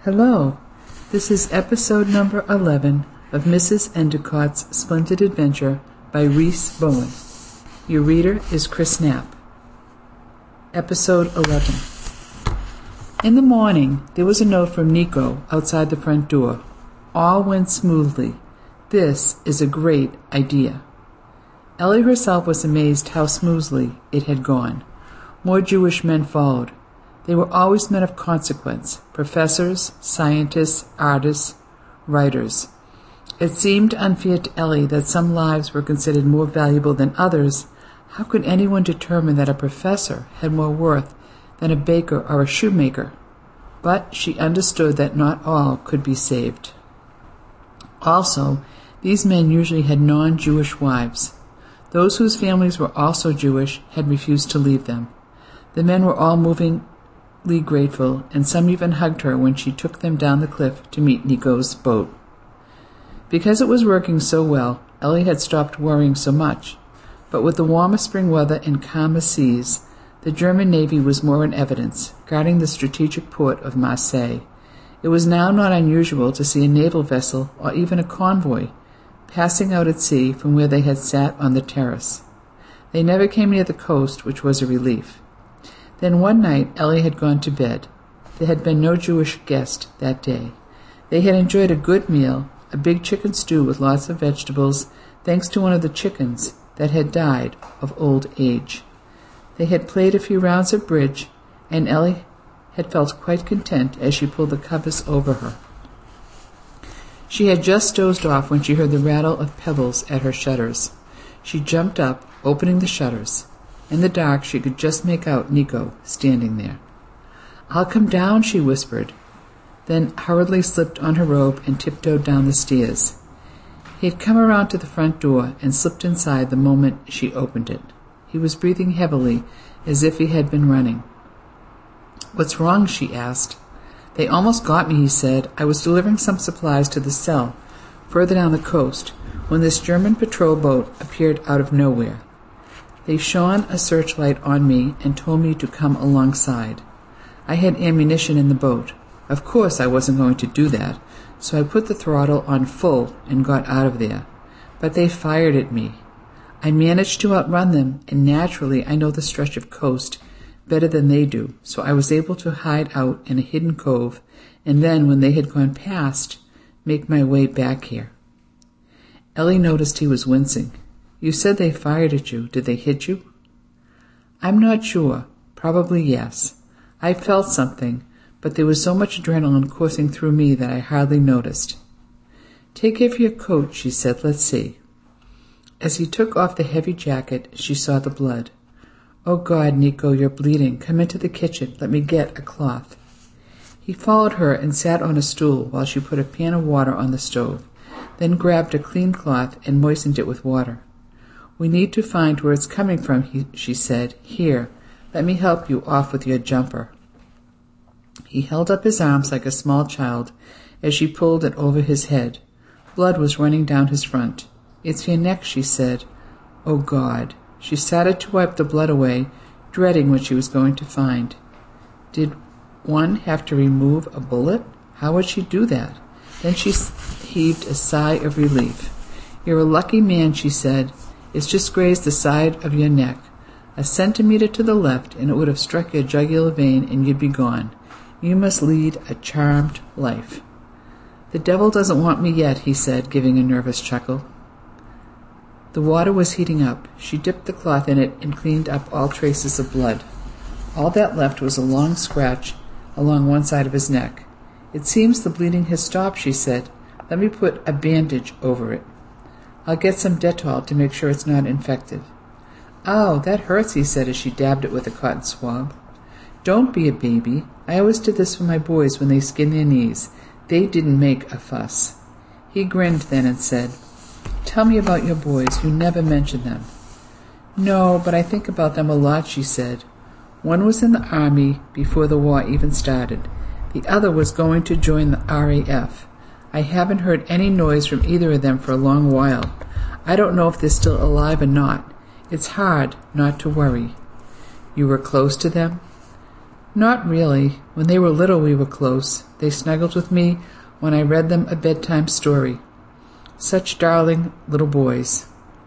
Hello, this is episode number 11 of Mrs. Endicott's Splendid Adventure by Rhys Bowen. Your reader is Chris Knapp. Episode 11. In the morning, there was a note from Nico outside the front door. All went smoothly. This is a great idea. Ellie herself was amazed how smoothly it had gone. More Jewish men followed. They were always men of consequence, professors, scientists, artists, writers. It seemed unfair to Ellie that some lives were considered more valuable than others. How could anyone determine that a professor had more worth than a baker or a shoemaker? But she understood that not all could be saved. Also, these men usually had non-Jewish wives. Those whose families were also Jewish had refused to leave them. The men were all movingly grateful, and some even hugged her when she took them down the cliff to meet Nico's boat. Because it was working so well, Ellie had stopped worrying so much. But with the warmer spring weather and calmer seas, the German Navy was more in evidence, guarding the strategic port of Marseille. It was now not unusual to see a naval vessel or even a convoy passing out at sea from where they had sat on the terrace. They never came near the coast, which was a relief. Then one night Ellie had gone to bed. There had been no Jewish guest that day. They had enjoyed a good meal, a big chicken stew with lots of vegetables, thanks to one of the chickens that had died of old age. They had played a few rounds of bridge, and Ellie had felt quite content as she pulled the covers over her. She had just dozed off when she heard the rattle of pebbles at her shutters. She jumped up, opening the shutters. In the dark, she could just make out Nico standing there. "I'll come down," she whispered, then hurriedly slipped on her robe and tiptoed down the stairs. He had come around to the front door and slipped inside the moment she opened it. He was breathing heavily, as if he had been running. "What's wrong?" she asked. "They almost got me," he said. "I was delivering some supplies to the cell, further down the coast, when this German patrol boat appeared out of nowhere. They shone a searchlight on me and told me to come alongside. I had ammunition in the boat. Of course I wasn't going to do that, so I put the throttle on full and got out of there. But they fired at me. I managed to outrun them, and naturally I know the stretch of coast better than they do, so I was able to hide out in a hidden cove, and then, when they had gone past, make my way back here." Ellie noticed he was wincing. "You said they fired at you. Did they hit you?" "I'm not sure. Probably yes. I felt something, but there was so much adrenaline coursing through me that I hardly noticed." "Take off your coat," she said. "Let's see." As he took off the heavy jacket, she saw the blood. "Oh, God, Nico, you're bleeding. Come into the kitchen. Let me get a cloth." He followed her and sat on a stool while she put a pan of water on the stove, then grabbed a clean cloth and moistened it with water. "We need to find where it's coming from," she said. "Here, let me help you off with your jumper." He held up his arms like a small child as she pulled it over his head. Blood was running down his front. "It's your neck," she said. "Oh, God." She started to wipe the blood away, dreading what she was going to find. Did one have to remove a bullet? How would she do that? Then she heaved a sigh of relief. "You're a lucky man," she said. "It's just grazed the side of your neck. A centimeter to the left, and it would have struck your jugular vein, and you'd be gone. You must lead a charmed life." "The devil doesn't want me yet," he said, giving a nervous chuckle. The water was heating up. She dipped the cloth in it and cleaned up all traces of blood. All that left was a long scratch along one side of his neck. "It seems the bleeding has stopped," she said. "Let me put a bandage over it. I'll get some Dettol to make sure it's not infected." "Ow, that hurts," he said as she dabbed it with a cotton swab. "Don't be a baby. I always did this for my boys when they skinned their knees. They didn't make a fuss." He grinned then and said, "Tell me about your boys. You never mention them." "No, but I think about them a lot," she said. "One was in the army before the war even started. The other was going to join the RAF. I haven't heard any noise from either of them for a long while. I don't know if they're still alive or not. It's hard not to worry." "You were close to them?" Not really. When they were little we were close. They snuggled with me when I read them a bedtime story. Such darling little boys.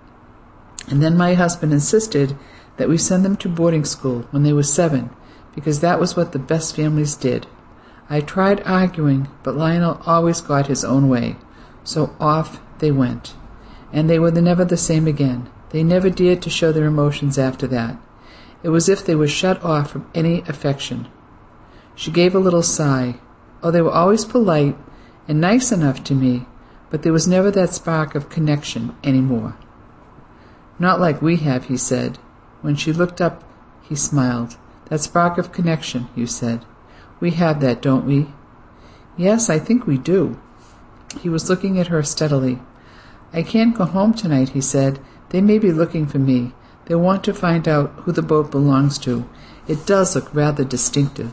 And then my husband insisted that we send them to boarding school when they were 7, because that was what the best families did. I tried arguing, but Lionel always got his own way, so off they went. And they were never the same again. They never dared to show their emotions after that. It was as if they were shut off from any affection. She gave a little sigh. Oh, they were always polite and nice enough to me, but there was never that spark of connection any more. Not like we have, he said. When she looked up, he smiled. That spark of connection, you said. We have that, don't we? Yes, I think we do. He was looking at her steadily. I can't go home tonight, he said. They may be looking for me. They want to find out who the boat belongs to. It does look rather distinctive.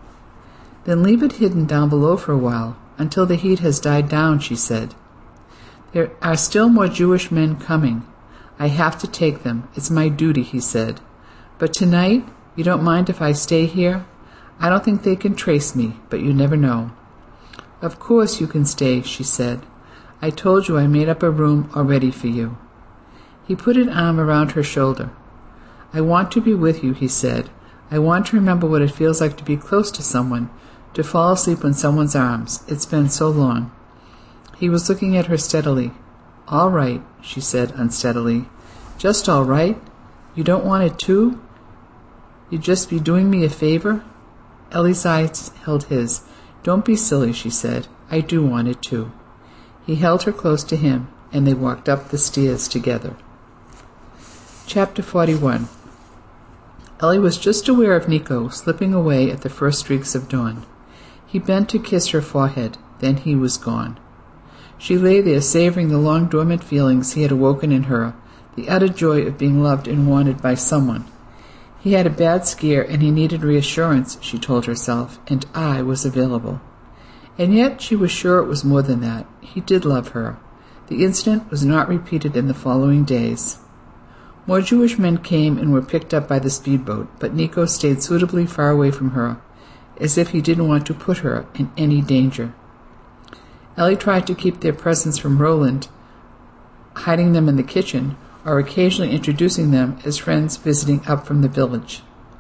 Then leave it hidden down below for a while, until the heat has died down, she said. There are still more Jewish men coming. I have to take them. It's my duty, he said. But tonight, you don't mind if I stay here? I don't think they can trace me, but you never know. Of course you can stay, she said. I told you I made up a room already for you. He put an arm around her shoulder. I want to be with you, he said. I want to remember what it feels like to be close to someone, to fall asleep in someone's arms. It's been so long. He was looking at her steadily. All right, she said unsteadily. Just all right? You don't want it too? You'd just be doing me a favor? Ellie's eyes held his. Don't be silly, she said. I do want it too. He held her close to him, and they walked up the stairs together. Chapter 41. Ellie was just aware of Nico slipping away at the first streaks of dawn. He bent to kiss her forehead, then he was gone. She lay there savoring the long dormant feelings he had awoken in her, the utter joy of being loved and wanted by someone. He had a bad scare and he needed reassurance, she told herself, and I was available. And yet she was sure it was more than that. He did love her. The incident was not repeated in the following days. More Jewish men came and were picked up by the speedboat, but Nico stayed suitably far away from her, as if he didn't want to put her in any danger. Ellie tried to keep their presence from Roland, hiding them in the kitchen, or occasionally introducing them as friends visiting up from the village.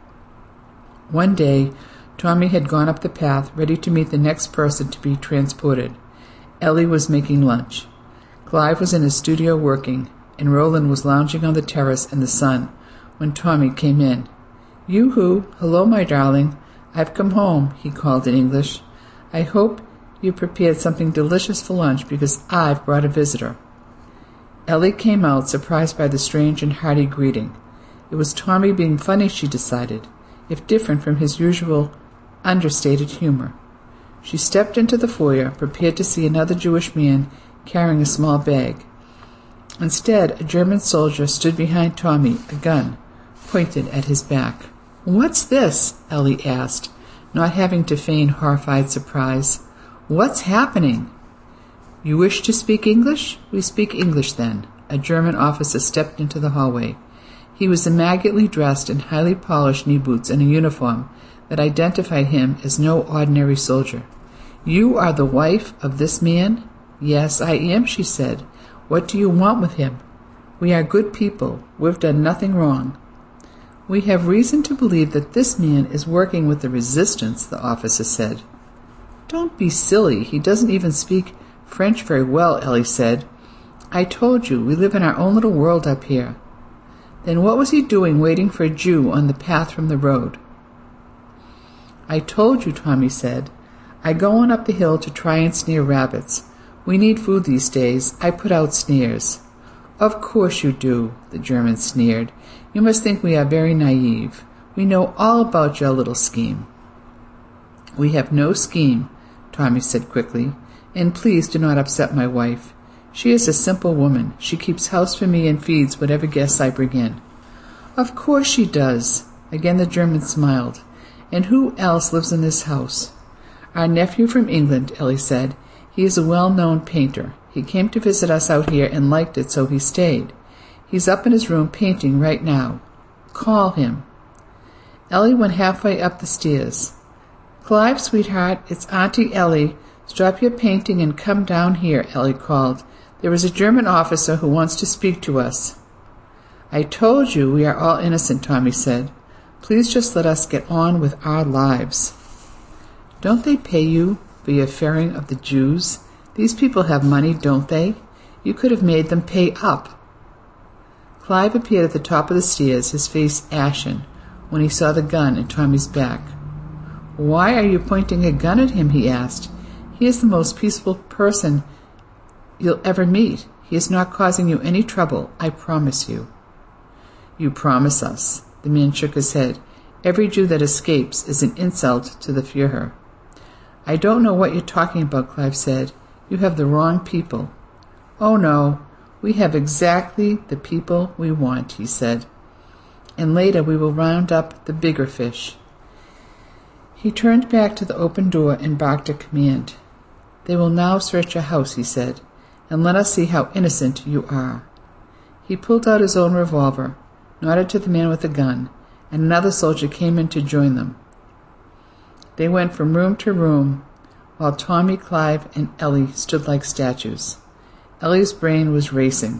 One day, Tommy had gone up the path, ready to meet the next person to be transported. Ellie was making lunch. Clive was in his studio working, and Roland was lounging on the terrace in the sun when Tommy came in. Yoo-hoo! Hello, my darling. I've come home, he called in English. I hope you prepared something delicious for lunch because I've brought a visitor. Ellie came out, surprised by the strange and hearty greeting. It was Tommy being funny, she decided, if different from his usual understated humor. She stepped into the foyer, prepared to see another Jewish man carrying a small bag. Instead, a German soldier stood behind Tommy, a gun pointed at his back. What's this? Ellie asked, not having to feign horrified surprise. What's happening? You wish to speak English? We speak English then. A German officer stepped into the hallway. He was immaculately dressed in highly polished knee boots and a uniform that identified him as no ordinary soldier. You are the wife of this man? Yes, I am, she said. What do you want with him? We are good people. We've done nothing wrong. We have reason to believe that this man is working with the resistance, the officer said. Don't be silly. He doesn't even speak French very well, Ellie said. I told you, we live in our own little world up here. Then what was he doing waiting for a Jew on the path from the road? I told you, Tommy said. I go on up the hill to try and snare rabbits. We need food these days. I put out snares. Of course you do, the German sneered. You must think we are very naive. We know all about your little scheme. We have no scheme, Tommy said quickly, and please do not upset my wife. She is a simple woman. She keeps house for me and feeds whatever guests I bring in. Of course she does. Again the German smiled. And who else lives in this house? Our nephew from England, Ellie said. He is a well-known painter. He came to visit us out here and liked it, so he stayed. He's up in his room painting right now. Call him. Ellie went halfway up the stairs. "Clive, sweetheart, it's Auntie Ellie. Stop your painting and come down here," Ellie called. "There is a German officer who wants to speak to us." "I told you we are all innocent," Tommy said. "Please just let us get on with our lives." "Don't they pay you for your ferrying of the Jews? These people have money, don't they? You could have made them pay up." Clive appeared at the top of the stairs, his face ashen, when he saw the gun in Tommy's back. "Why are you pointing a gun at him?" he asked. "He is the most peaceful person you'll ever meet. He is not causing you any trouble, I promise you." "You promise us." The man shook his head. "Every Jew that escapes is an insult to the Führer." "I don't know what you're talking about," Clive said. "You have the wrong people." "Oh, no, we have exactly the people we want," he said. "And later we will round up the bigger fish." He turned back to the open door and barked a command. "They will now search your house," he said, "and let us see how innocent you are." He pulled out his own revolver, nodded to the man with the gun, and another soldier came in to join them. They went from room to room, while Tommy, Clive, and Ellie stood like statues. Ellie's brain was racing.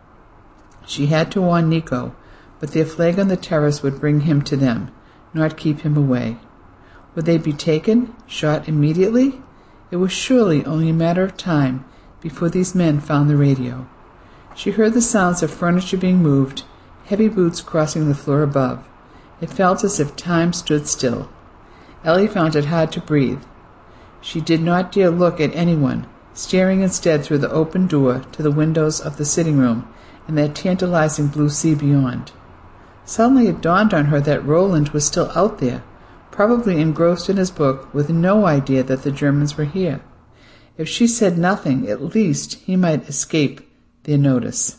She had to warn Nico, but their flag on the terrace would bring him to them, not keep him away. Would they be taken, shot immediately? It was surely only a matter of time before these men found the radio. She heard the sounds of furniture being moved, heavy boots crossing the floor above. It felt as if time stood still. Ellie found it hard to breathe. She did not dare look at anyone, staring instead through the open door to the windows of the sitting room and that tantalizing blue sea beyond. Suddenly it dawned on her that Roland was still out there, probably engrossed in his book, with no idea that the Germans were here. If she said nothing, at least he might escape their notice.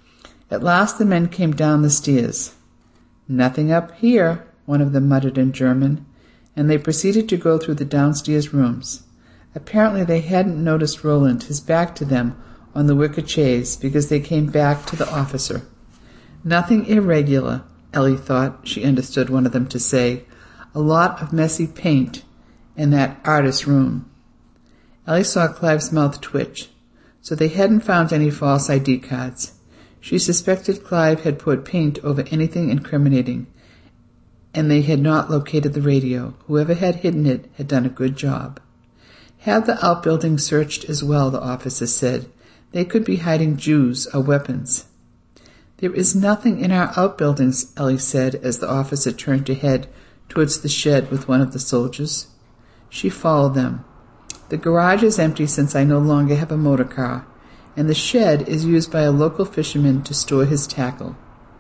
At last the men came down the stairs. "Nothing up here," one of them muttered in German, and they proceeded to go through the downstairs rooms. Apparently they hadn't noticed Roland, his back to them, on the wicker chaise, because they came back to the officer. "Nothing irregular," Ellie thought she understood one of them to say. "A lot of messy paint in that artist's room." Ellie saw Clive's mouth twitch. So they hadn't found any false ID cards. She suspected Clive had poured paint over anything incriminating, and they had not located the radio. Whoever had hidden it had done a good job. "Have the outbuildings searched as well," the officer said. "They could be hiding Jews or weapons." "There is nothing in our outbuildings," Ellie said as the officer turned to head towards the shed with one of the soldiers. She followed them. "The garage is empty since I no longer have a motor car, and the shed is used by a local fisherman to store his tackle."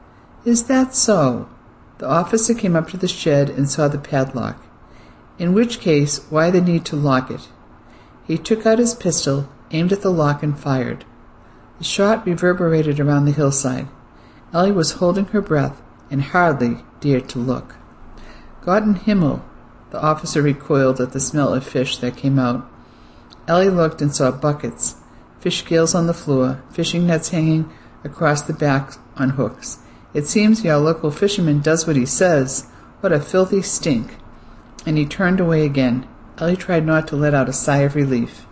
"Is that so?" The officer came up to the shed and saw the padlock. "In which case, why the need to lock it?" He took out his pistol, aimed at the lock, and fired. The shot reverberated around the hillside. Ellie was holding her breath and hardly dared to look. "Gott in Himmel!" The officer recoiled at the smell of fish that came out. Ellie looked and saw buckets, fish scales on the floor, fishing nets hanging across the back on hooks. "It seems your local fisherman does what he says. What a filthy stink!" And he turned away again. Ellie tried not to let out a sigh of relief.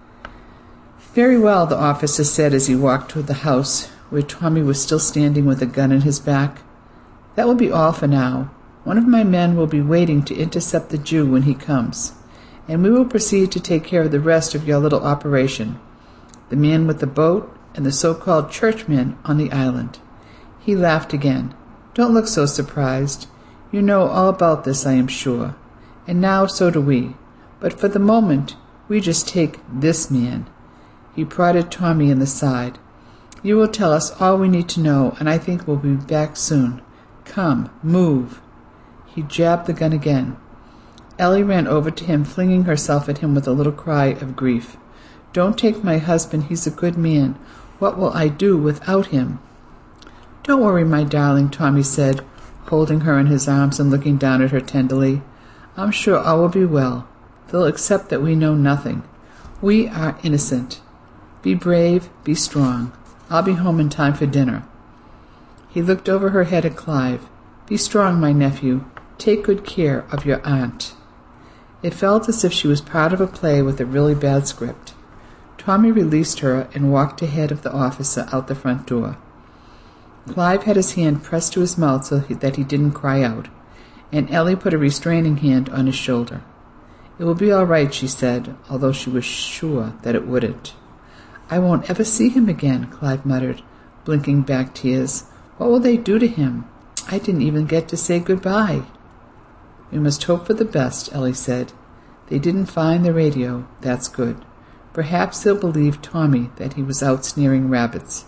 "Very well," the officer said as he walked toward the house, where Tommy was still standing with a gun in his back. "That will be all for now. One of my men will be waiting to intercept the Jew when he comes, and we will proceed to take care of the rest of your little operation, the man with the boat and the so-called churchman on the island." He laughed again. "Don't look so surprised. You know all about this, I am sure. And now so do we. But for the moment, we just take this man." He prodded Tommy in the side. "You will tell us all we need to know, and I think we'll be back soon. Come, move." He jabbed the gun again. Ellie ran over to him, flinging herself at him with a little cry of grief. "Don't take my husband. He's a good man. What will I do without him?" "Don't worry, my darling," Tommy said, holding her in his arms and looking down at her tenderly. "I'm sure all will be well. They'll accept that we know nothing. We are innocent. Be brave, be strong. I'll be home in time for dinner." He looked over her head at Clive. "Be strong, my nephew. Take good care of your aunt." It felt as if she was part of a play with a really bad script. Tommy released her and walked ahead of the officer out the front door. Clive had his hand pressed to his mouth so that he didn't cry out, and Ellie put a restraining hand on his shoulder. "It will be all right," she said, although she was sure that it wouldn't. "I won't ever see him again," Clive muttered, blinking back tears. "What will they do to him? I didn't even get to say goodbye." "We must hope for the best," Ellie said. "They didn't find the radio. That's good. Perhaps they'll believe Tommy that he was out snaring rabbits."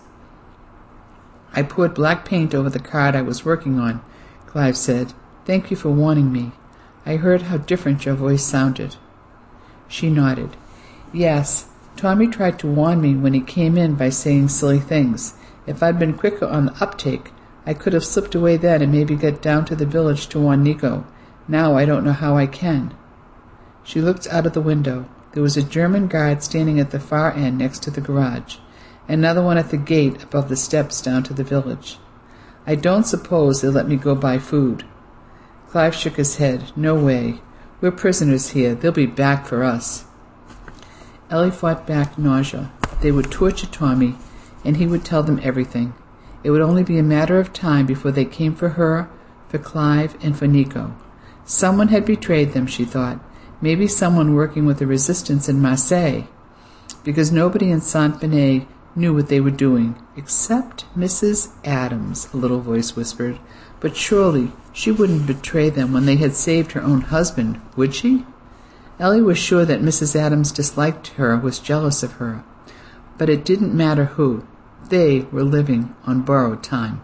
"I poured black paint over the card I was working on," Clive said. "Thank you for warning me. I heard how different your voice sounded." She nodded. "Yes, Tommy tried to warn me when he came in by saying silly things. If I'd been quicker on the uptake, I could have slipped away then and maybe got down to the village to warn Nico. Now I don't know how I can." She looked out of the window. There was a German guard standing at the far end next to the garage, another one at the gate above the steps down to the village. "I don't suppose they'll let me go buy food." Clive shook his head. "No way. We're prisoners here. They'll be back for us." Ellie fought back nausea. They would torture Tommy, and he would tell them everything. It would only be a matter of time before they came for her, for Clive, and for Nico. Someone had betrayed them, she thought. Maybe someone working with the resistance in Marseille, because nobody in Saint-Benet knew what they were doing, except Mrs. Adams, a little voice whispered. But surely she wouldn't betray them when they had saved her own husband, would she? Ellie was sure that Mrs. Adams disliked her, was jealous of her. But it didn't matter who. They were living on borrowed time.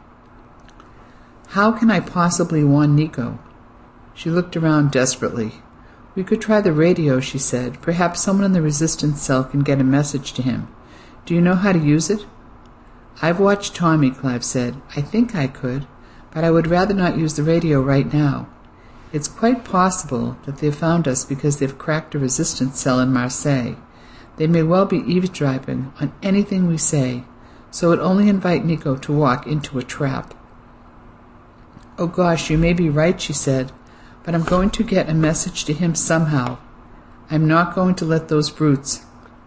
"How can I possibly warn Nico?" She looked around desperately. "We could try the radio," she said. "Perhaps someone in the resistance cell can get a message to him. Do you know how to use it?" "I've watched Tommy," Clive said. "I think I could, but I would rather not use the radio right now. It's quite possible that they've found us because they've cracked a resistance cell in Marseille. They may well be eavesdropping on anything we say, so it would only invite Nico to walk into a trap." "Oh gosh, you may be right," she said, "but I'm going to get a message to him somehow. I'm not going to let those brutes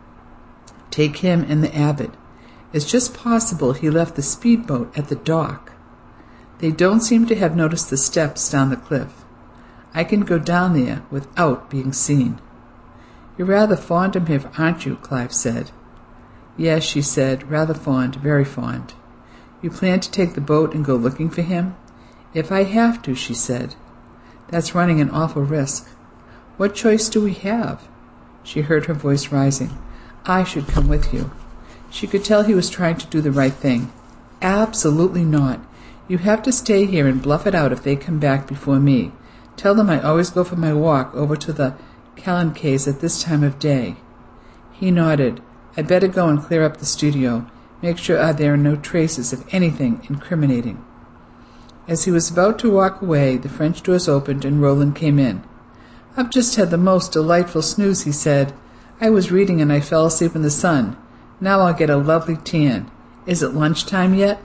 take him and the abbot. It's just possible he left the speedboat at the dock. They don't seem to have noticed the steps down the cliff. I can go down there without being seen." "You're rather fond of him, aren't you?" Clive said. "Yes," she said, "rather fond, very fond." "You plan to take the boat and go looking for him?" "If I have to," she said. "That's running an awful risk." "What choice do we have?" She heard her voice rising. "I should come with you." She could tell he was trying to do the right thing. "Absolutely not. You have to stay here and bluff it out if they come back before me. Tell them I always go for my walk over to the Calanques at this time of day." He nodded. "I'd better go and clear up the studio. Make sure there are no traces of anything incriminating." As he was about to walk away, the French doors opened and Roland came in. "I've just had the most delightful snooze," he said. "I was reading and I fell asleep in the sun. Now I'll get a lovely tan. Is it lunchtime yet?"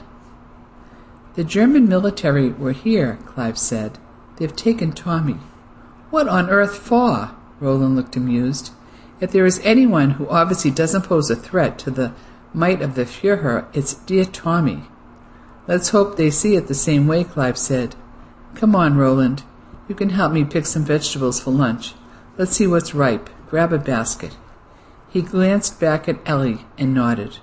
"The German military were here," Clive said. "They've taken Tommy." "What on earth for?" Roland looked amused. "If there is anyone who obviously doesn't pose a threat to the might of the Führer, it's dear Tommy." "Let's hope they see it the same way," Clive said. "Come on, Roland. You can help me pick some vegetables for lunch. Let's see what's ripe. Grab a basket." He glanced back at Ellie and nodded.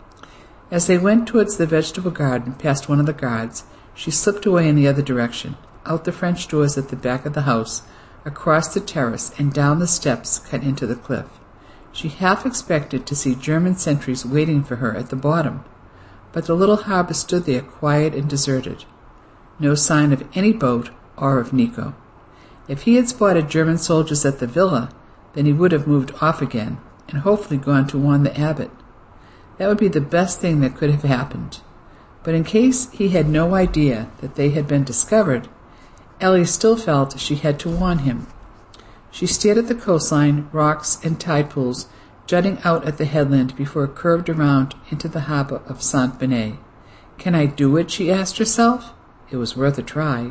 As they went towards the vegetable garden past one of the guards, she slipped away in the other direction, out the French doors at the back of the house, across the terrace, and down the steps cut into the cliff. She half expected to see German sentries waiting for her at the bottom, but the little harbor stood there quiet and deserted. No sign of any boat or of Nico. If he had spotted German soldiers at the villa, then he would have moved off again, and hopefully gone to warn the abbot. That would be the best thing that could have happened. But in case he had no idea that they had been discovered, Ellie still felt she had to warn him. She stared at the coastline, rocks and tide pools jutting out at the headland before it curved around into the harbor of Saint-Benet. "Can I do it?" she asked herself. It was worth a try.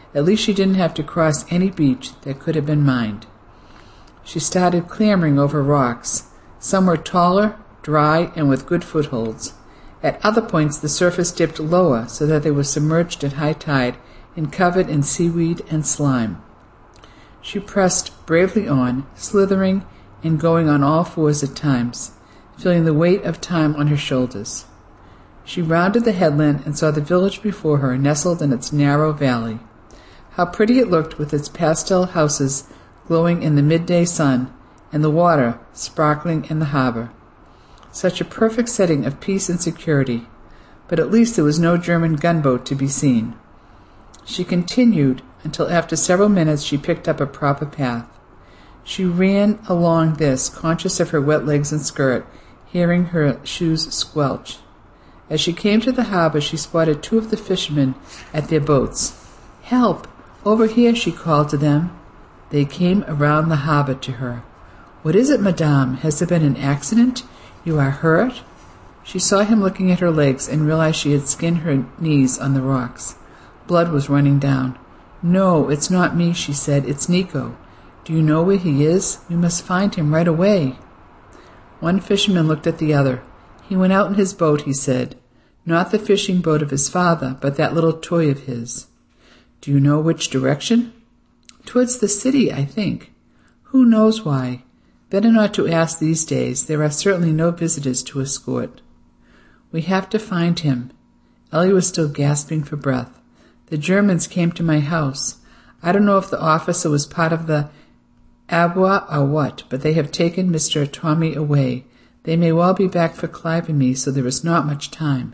At least she didn't have to cross any beach that could have been mined. She started clambering over rocks. Some were taller, dry, and with good footholds. At other points the surface dipped lower so that they were submerged at high tide and covered in seaweed and slime. She pressed bravely on, slithering and going on all fours at times, feeling the weight of time on her shoulders. She rounded the headland and saw the village before her, nestled in its narrow valley. How pretty it looked with its pastel houses glowing in the midday sun and the water sparkling in the harbor. Such a perfect setting of peace and security, but at least there was no German gunboat to be seen. She continued until after several minutes she picked up a proper path. She ran along this, conscious of her wet legs and skirt, hearing her shoes squelch. As she came to the harbor, she spotted two of the fishermen at their boats. "Help! Over here," she called to them. They came around the harbor to her. "What is it, madame? Has there been an accident? You are hurt?" She saw him looking at her legs and realized she had skinned her knees on the rocks. Blood was running down. "No, it's not me," she said. "It's Nico. Do you know where he is? We must find him right away." One fisherman looked at the other. "He went out in his boat," he said. "Not the fishing boat of his father, but that little toy of his." "Do you know which direction?" "Towards the city, I think." "Who knows why? Better not to ask these days. There are certainly no visitors to escort." "We have to find him." Ellie was still gasping for breath. "The Germans came to my house. I don't know if the officer was part of the Abwehr or what, but they have taken Mr. Tommy away. They may well be back for Clive and me, so there is not much time."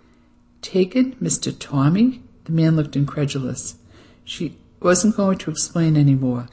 "Taken Mr. Tommy?" The man looked incredulous. She wasn't going to explain any more.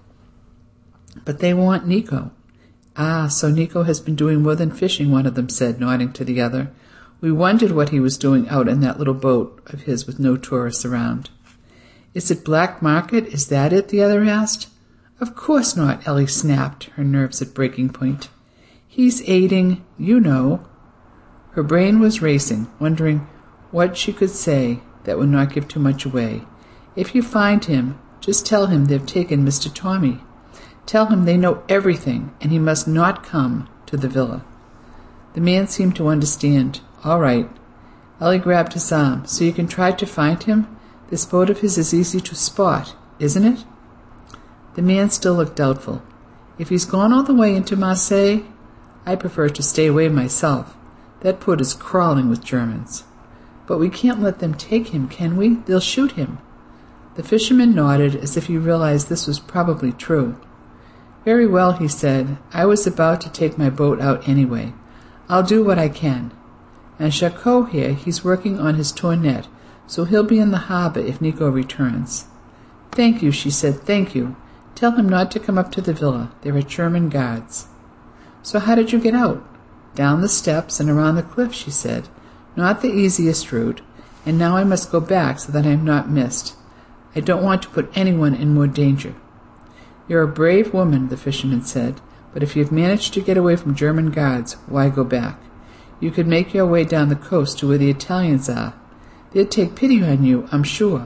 "But they want Nico." "Ah, so Nico has been doing more than fishing," one of them said, nodding to the other. "We wondered what he was doing out in that little boat of his with no tourists around." "Is it black market? Is that it?" the other asked. "Of course not," Ellie snapped, her nerves at breaking point. "He's aiding, you know." Her brain was racing, wondering what she could say that would not give too much away. "If you find him, just tell him they've taken Mr. Tommy. Tell him they know everything, and he must not come to the villa." The man seemed to understand. "All right." Ellie grabbed his arm. "So you can try to find him? This boat of his is easy to spot, isn't it?" The man still looked doubtful. "If he's gone all the way into Marseille, I prefer to stay away myself. That port is crawling with Germans." "But we can't let them take him, can we? They'll shoot him." The fisherman nodded as if he realized this was probably true. "Very well," he said. "I was about to take my boat out anyway. I'll do what I can. And Charcot here, he's working on his torn net, so he'll be in the harbor if Nico returns." "Thank you," she said. "Thank you. Tell him not to come up to the villa. There are German guards." "So how did you get out?" "Down the steps and around the cliff," she said. "Not the easiest route, and now I must go back so that I am not missed. I don't want to put anyone in more danger." "You're a brave woman," the fisherman said, "but if you've managed to get away from German guards, why go back? You could make your way down the coast to where the Italians are. They'd take pity on you, I'm sure."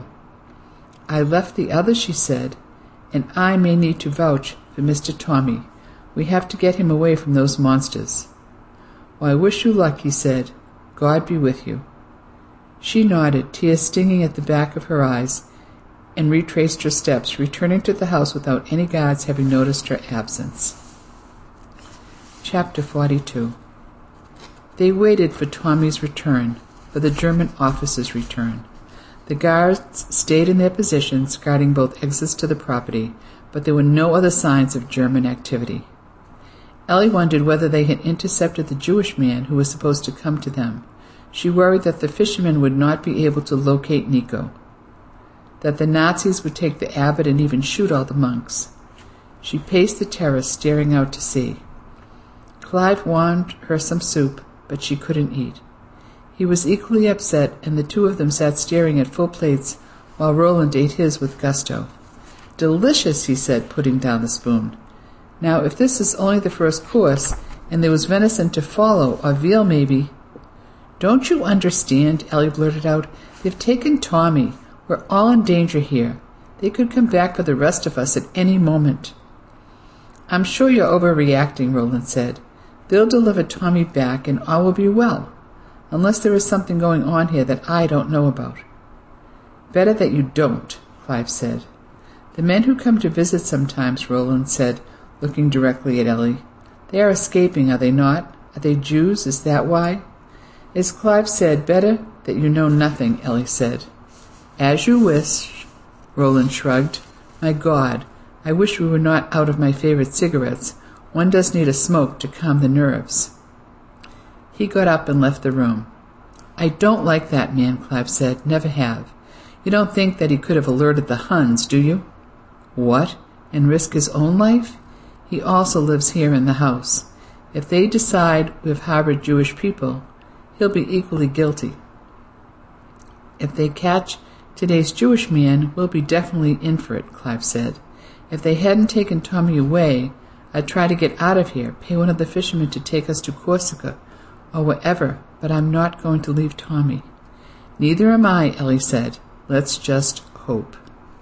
"I left the others," she said, "and I may need to vouch for Mr. Tommy. We have to get him away from those monsters." "Well, I wish you luck," he said. "God be with you." She nodded, tears stinging at the back of her eyes, and retraced her steps, returning to the house without any guards having noticed her absence. Chapter 42. They waited for Tommy's return, for the German officer's return. The guards stayed in their positions, guarding both exits to the property, but there were no other signs of German activity. Ellie wondered whether they had intercepted the Jewish man who was supposed to come to them. She worried that the fishermen would not be able to locate Nico, that the Nazis would take the abbot and even shoot all the monks. She paced the terrace, staring out to sea. Clive warmed her some soup, but she couldn't eat. He was equally upset, and the two of them sat staring at full plates while Roland ate his with gusto. "Delicious," he said, putting down the spoon. "Now, if this is only the first course, and there was venison to follow, or veal maybe—" "Don't you understand?" Ellie blurted out. "They've taken Tommy. We're all in danger here. They could come back for the rest of us at any moment. I'm sure you're overreacting, Roland said. They'll deliver Tommy back and all will be well, unless there is something going on here that I don't know about. Better that you don't, Clive said. The men who come to visit sometimes, Roland said, looking directly at Ellie. They are escaping, are they not? Are they Jews? Is that why? As Clive said, better that you know nothing, Ellie said. As you wish, Roland shrugged. My God, I wish we were not out of my favorite cigarettes. One does need a smoke to calm the nerves. He got up and left the room. I don't like that man, Clive said. Never have. You don't think that he could have alerted the Huns, do you? What? And risk his own life? He also lives here in the house. If they decide we've harbored Jewish people, he'll be equally guilty. If they catch today's Jewish man, we'll be definitely in for it, Clive said. If they hadn't taken Tommy away, I'd try to get out of here, pay one of the fishermen to take us to Corsica, or wherever, but I'm not going to leave Tommy. Neither am I, Ellie said. Let's just hope.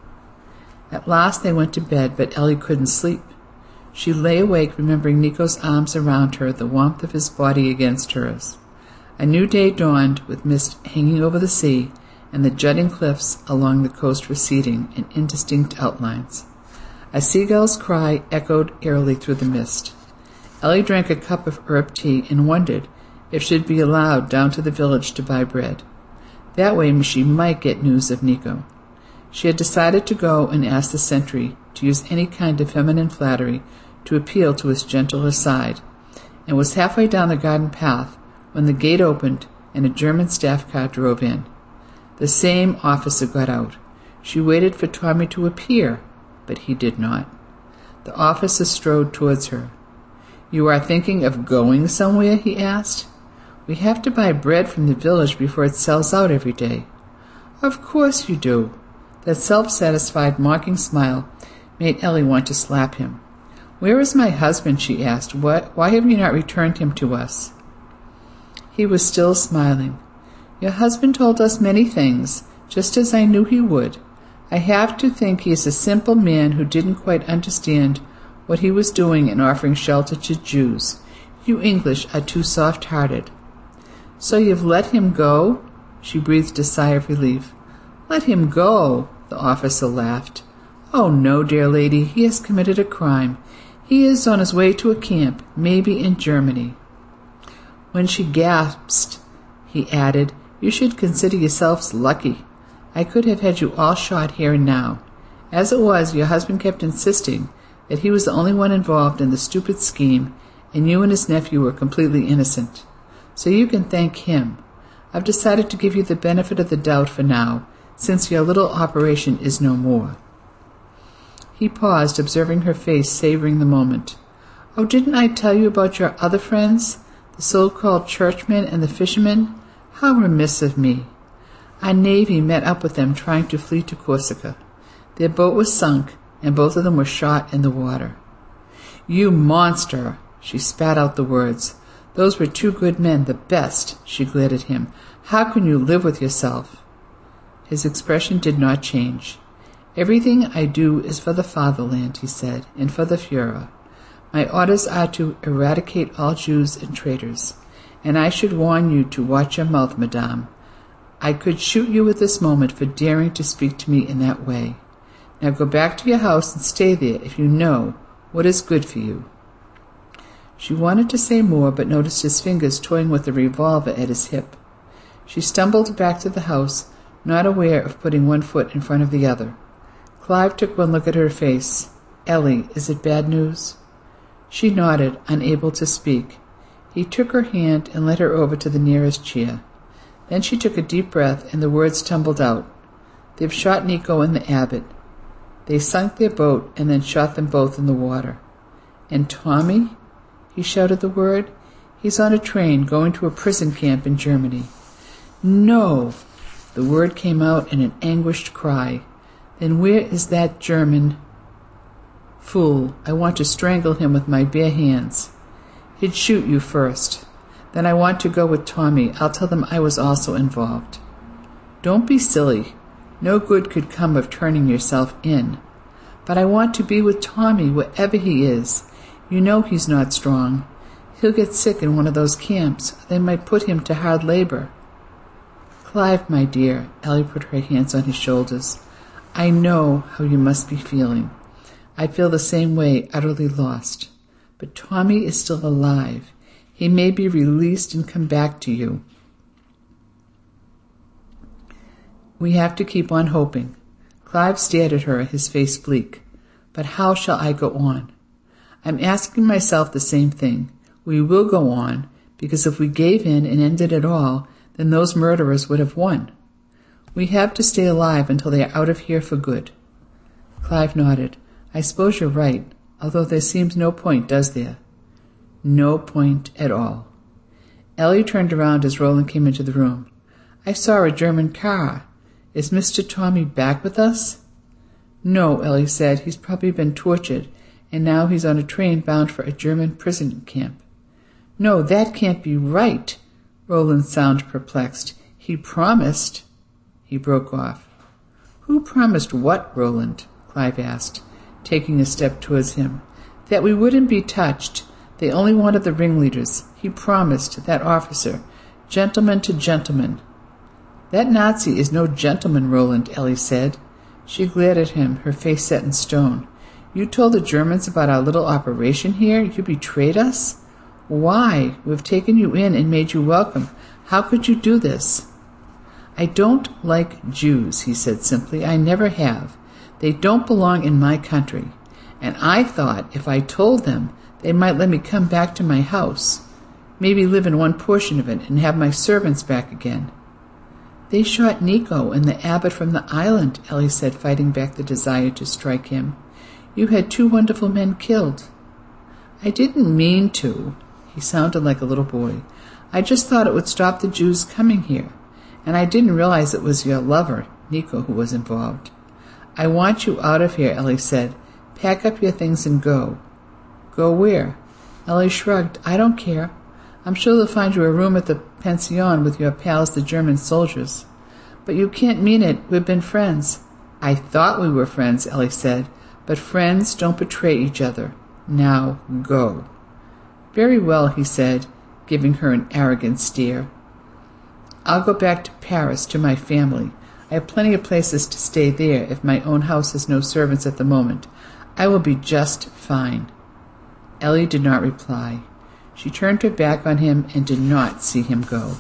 At last they went to bed, but Ellie couldn't sleep. She lay awake, remembering Nico's arms around her, the warmth of his body against hers. A new day dawned, with mist hanging over the sea, and the jutting cliffs along the coast receding in indistinct outlines. A seagull's cry echoed eerily through the mist. Ellie drank a cup of herb tea and wondered if she'd be allowed down to the village to buy bread. That way she might get news of Nico. She had decided to go and ask the sentry to use any kind of feminine flattery to appeal to his gentler side, and was halfway down the garden path when the gate opened and a German staff car drove in. The same officer got out. She waited for Tommy to appear, but he did not. The officer strode towards her. You are thinking of going somewhere? He asked. We have to buy bread from the village before it sells out every day. Of course you do. That self-satisfied, mocking smile made Ellie want to slap him. Where is my husband? She asked. Why have you not returned him to us? He was still smiling. Your husband told us many things, just as I knew he would. I have to think he is a simple man who didn't quite understand what he was doing in offering shelter to Jews. You English are too soft-hearted. So you've let him go? She breathed a sigh of relief. Let him go? The officer laughed. Oh, no, dear lady, he has committed a crime. He is on his way to a camp, maybe in Germany. When she gasped, he added, You should consider yourselves lucky. I could have had you all shot here and now. As it was, your husband kept insisting that he was the only one involved in the stupid scheme, and you and his nephew were completely innocent. So you can thank him. I've decided to give you the benefit of the doubt for now, since your little operation is no more. He paused, observing her face, savoring the moment. Oh, didn't I tell you about your other friends, the so-called churchmen and the fishermen? How remiss of me. Our navy met up with them trying to flee to Corsica. Their boat was sunk, and both of them were shot in the water. You monster! She spat out the words. Those were two good men, the best. She glared at him. How can you live with yourself? His expression did not change. Everything I do is for the fatherland, he said, and for the Führer. My orders are to eradicate all Jews and traitors, and I should warn you to watch your mouth, madame. I could shoot you at this moment for daring to speak to me in that way. Now go back to your house and stay there if you know what is good for you. She wanted to say more, but noticed his fingers toying with the revolver at his hip. She stumbled back to the house, not aware of putting one foot in front of the other. Clive took one look at her face. Ellie, is it bad news? She nodded, unable to speak. He took her hand and led her over to the nearest chair. Then she took a deep breath, and the words tumbled out. They've shot Nico and the abbot. They sunk their boat and then shot them both in the water. And Tommy? He shouted the word. He's on a train going to a prison camp in Germany. No! The word came out in an anguished cry. Then where is that German? Fool, I want to strangle him with my bare hands. He'd shoot you first. Then I want to go with Tommy. I'll tell them I was also involved. Don't be silly. No good could come of turning yourself in. But I want to be with Tommy, wherever he is. You know he's not strong. He'll get sick in one of those camps. They might put him to hard labor." "Clive, my dear," Ellie put her hands on his shoulders, "I know how you must be feeling. I feel the same way, utterly lost. But Tommy is still alive. He may be released and come back to you. We have to keep on hoping." Clive stared at her, his face bleak. "But how shall I go on?" "I'm asking myself the same thing. We will go on, because if we gave in and ended it all, then those murderers would have won. We have to stay alive until they are out of here for good." Clive nodded. "I suppose you're right, although there seems no point, does there?" "No point at all." Ellie turned around as Roland came into the room. "I saw a German car. Is Mr. Tommy back with us?" "No," Ellie said. "He's probably been tortured, and now he's on a train bound for a German prison camp." "No, that can't be right." Roland sounded perplexed. "He promised—" He broke off. "Who promised what, Roland?" Clive asked, taking a step towards him. "That we wouldn't be touched. They only wanted the ringleaders. He promised, that officer. Gentleman to gentleman." "That Nazi is no gentleman, Roland," Ellie said. She glared at him, her face set in stone. "You told the Germans about our little operation here? You betrayed us? Why? We've taken you in and made you welcome. How could you do this?" "I don't like Jews," he said simply. "I never have. They don't belong in my country. And I thought if I told them, they might let me come back to my house, maybe live in one portion of it and have my servants back again." "They shot Nico and the abbot from the island," Ellie said, fighting back the desire to strike him. "You had 2 wonderful men killed." "I didn't mean to." He sounded like a little boy. "I just thought it would stop the Jews coming here. And I didn't realize it was your lover, Nico, who was involved." "I want you out of here," Ellie said. "Pack up your things and go." "Go where?" Ellie shrugged. "I don't care. I'm sure they'll find you a room at the pension with your pals, the German soldiers." "But you can't mean it. We've been friends." "I thought we were friends," Ellie said. "But friends don't betray each other. Now go." "Very well," he said, giving her an arrogant stare. "I'll go back to Paris, to my family. I have plenty of places to stay there if my own house has no servants at the moment. I will be just fine." Ellie did not reply. She turned her back on him and did not see him go.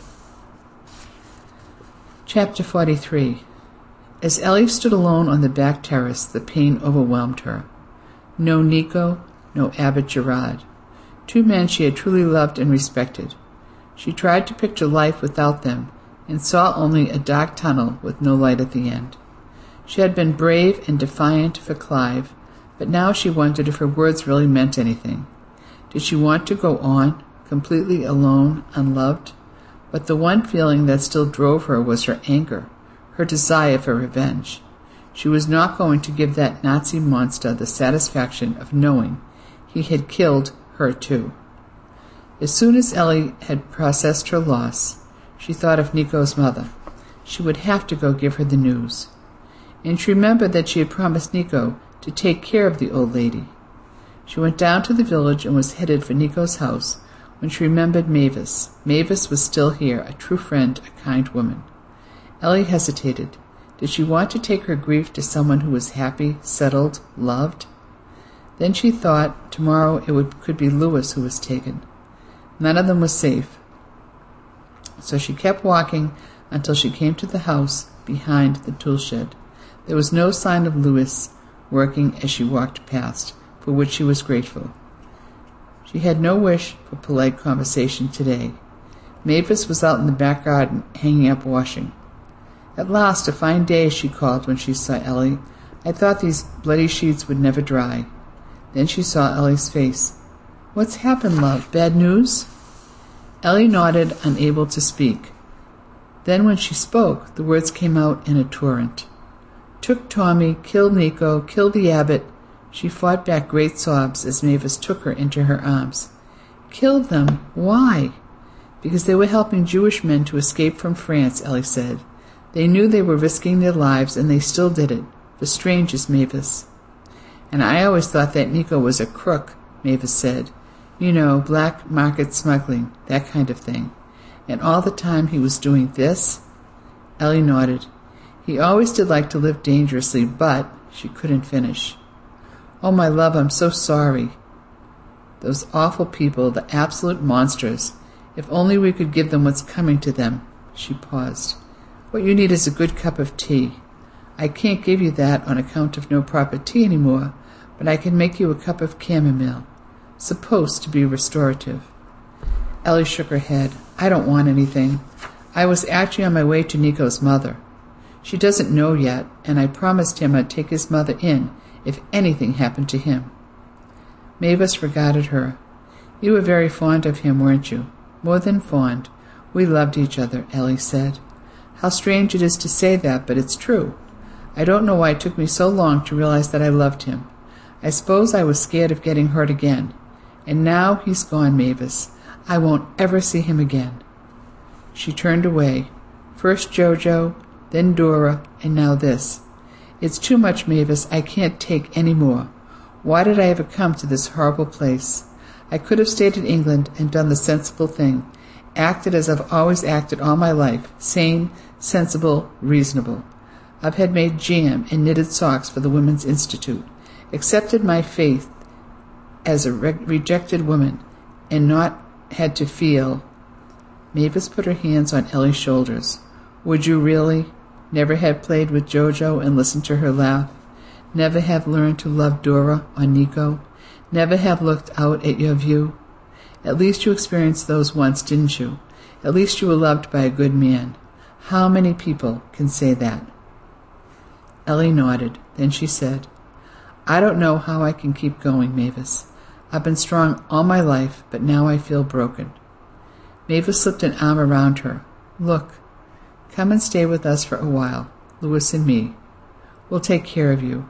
Chapter 43. As Ellie stood alone on the back terrace, the pain overwhelmed her. No Nico, no Abbot Gerard. 2 men she had truly loved and respected. She tried to picture life without them, and saw only a dark tunnel with no light at the end. She had been brave and defiant for Clive, but now she wondered if her words really meant anything. Did she want to go on, completely alone, unloved? But the one feeling that still drove her was her anger, her desire for revenge. She was not going to give that Nazi monster the satisfaction of knowing he had killed her too. As soon as Ellie had processed her loss, she thought of Nico's mother. She would have to go give her the news. And she remembered that she had promised Nico to take care of the old lady. She went down to the village and was headed for Nico's house when she remembered Mavis. Mavis was still here, a true friend, a kind woman. Ellie hesitated. Did she want to take her grief to someone who was happy, settled, loved? Then she thought tomorrow could be Louis who was taken. None of them was safe. So she kept walking until she came to the house behind the tool shed. There was no sign of Louis working as she walked past, for which she was grateful. She had no wish for polite conversation today. Mavis was out in the back garden, hanging up washing. "At last, a fine day," she called when she saw Ellie. "I thought these bloody sheets would never dry." Then she saw Ellie's face. "What's happened, love? Bad news?" Ellie nodded, unable to speak. Then when she spoke, the words came out in a torrent. "Took Tommy, killed Nico, killed the abbot." She fought back great sobs as Mavis took her into her arms. "Killed them? Why?" "Because they were helping Jewish men to escape from France," Ellie said. They knew they were risking their lives, and they still did it, for strangers, Mavis. And I always thought that Nico was a crook, Mavis said. You know, black market smuggling, that kind of thing. And all the time he was doing this? Ellie nodded. He always did like to live dangerously, but she couldn't finish. Oh, my love, I'm so sorry. Those awful people, the absolute monsters. If only we could give them what's coming to them. She paused. What you need is a good cup of tea. I can't give you that on account of no proper tea anymore, but I can make you a cup of chamomile, supposed to be restorative. Ellie shook her head. I don't want anything. I was actually on my way to Nico's mother. She doesn't know yet, and I promised him I'd take his mother in if anything happened to him. Mavis regarded her. You were very fond of him, weren't you? More than fond. We loved each other, Ellie said. How strange it is to say that, but it's true. I don't know why it took me so long to realize that I loved him. I suppose I was scared of getting hurt again. And now he's gone, Mavis. I won't ever see him again. She turned away. First Jojo, then Dora, and now this. It's too much, Mavis. I can't take any more. Why did I ever come to this horrible place? I could have stayed in England and done the sensible thing, acted as I've always acted all my life, sane, sensible, reasonable. I've had made jam and knitted socks for the Women's Institute, accepted my faith as a rejected woman, and not had to feel... Mavis put her hands on Ellie's shoulders. Would you really? Never have played with Jojo and listened to her laugh? Never have learned to love Dora or Nico? Never have looked out at your view? At least you experienced those once, didn't you? At least you were loved by a good man. How many people can say that? Ellie nodded. Then she said, I don't know how I can keep going, Mavis. I've been strong all my life, but now I feel broken. Mavis slipped an arm around her. Look, come and stay with us for a while, Louis and me. We'll take care of you.